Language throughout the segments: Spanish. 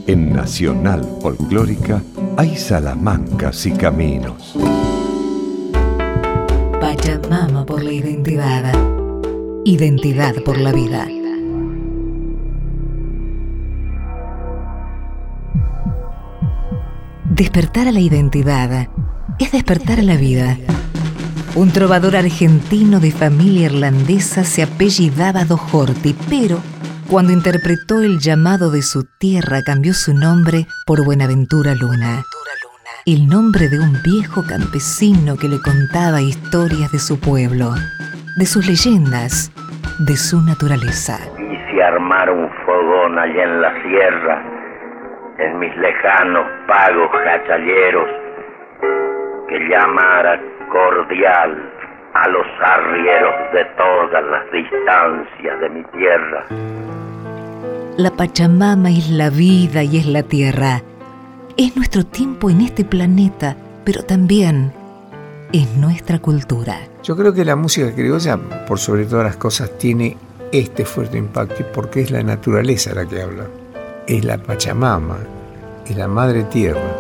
En Nacional Folclórica hay salamancas y caminos. Pachamama por la identidad. Identidad por la vida. Despertar a la identidad es despertar a la vida. Un trovador argentino de familia irlandesa se apellidaba Doherty, pero cuando interpretó el llamado de su tierra cambió su nombre por Buenaventura Luna, el nombre de un viejo campesino que le contaba historias de su pueblo, de sus leyendas, de su naturaleza. Quise armar un fogón allá en la sierra, en mis lejanos pagos jachalleros, que llamara cordial a los arrieros de todas las distancias de mi tierra. La Pachamama es la vida y es la tierra. Es nuestro tiempo en este planeta, pero también es nuestra cultura. Yo creo que la música criolla, por sobre todas las cosas, tiene este fuerte impacto porque es la naturaleza la que habla. Es la Pachamama, es la madre tierra.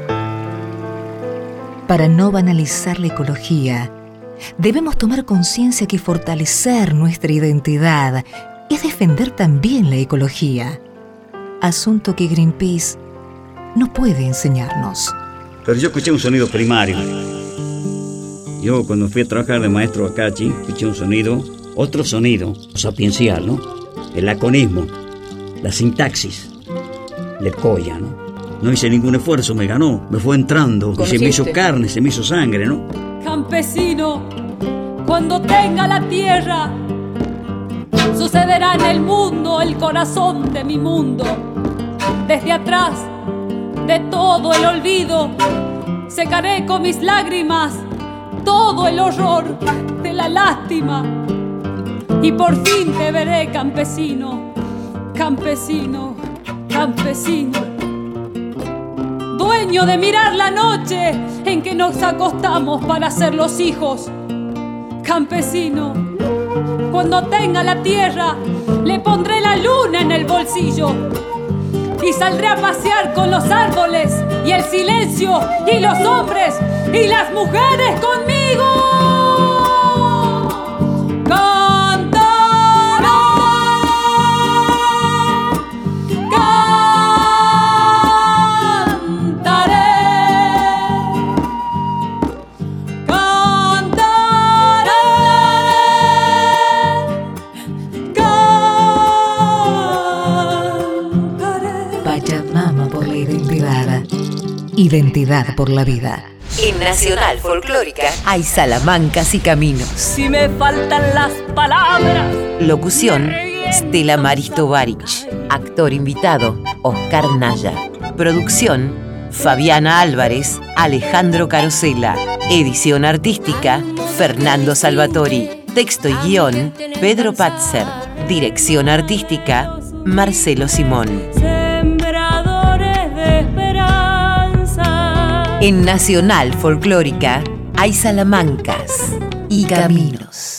Para no banalizar la ecología, debemos tomar conciencia que fortalecer nuestra identidad es defender también la ecología, asunto que Greenpeace no puede enseñarnos. Pero yo escuché un sonido primario. Yo cuando fui a trabajar de maestro a Cachi, escuché un sonido, otro sonido, sapiencial, ¿no? El laconismo, la sintaxis, la colla, ¿no? No hice ningún esfuerzo, me ganó, me fue entrando y se me hizo carne, se me hizo sangre, ¿no? Campesino, cuando tenga la tierra, sucederá en el mundo el corazón de mi mundo. Desde atrás de todo el olvido, secaré con mis lágrimas todo el horror de la lástima. Y por fin te veré, campesino, campesino, campesino, dueño de mirar la noche en que nos acostamos para ser los hijos. Campesino, cuando tenga la tierra, le pondré la luna en el bolsillo y saldré a pasear con los árboles y el silencio y los hombres y las mujeres conmigo. Identidad por la vida. En Nacional Folclórica hay salamancas y caminos. Si me faltan las palabras. Locución: Stella Maris Tovarich. Actor invitado: Oscar Naya. Producción: Fabiana Álvarez, Alejandro Carosella. Edición artística: Fernando Salvatori. Texto y guión: Pedro Patzer. Dirección artística: Marcelo Simón. En Nacional Folclórica hay salamancas y caminos.